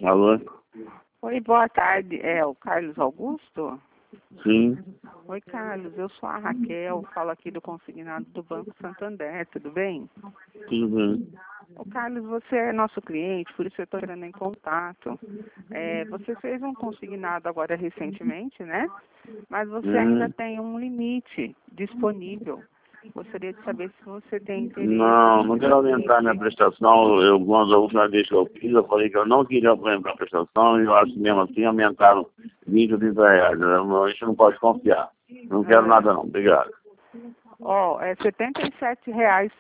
Alô? Oi, boa tarde. É o Carlos Augusto? Sim. Oi, Carlos. Eu sou a Raquel, falo aqui do consignado do Banco Santander, tudo bem? Tudo bem. Ô, Carlos, você é nosso cliente, por isso eu estou entrando em contato. Você fez um consignado agora recentemente, né? Mas você ainda tem um limite disponível. Gostaria de saber se você tem interesse. Não quero aumentar minha prestação. Quando a última vez que eu fiz, eu falei que eu não queria aumentar a prestação e eu acho que mesmo assim aumentaram 20 ou 30 reais. A gente não pode confiar. Não quero nada não. Obrigado. Ó, é R$ 77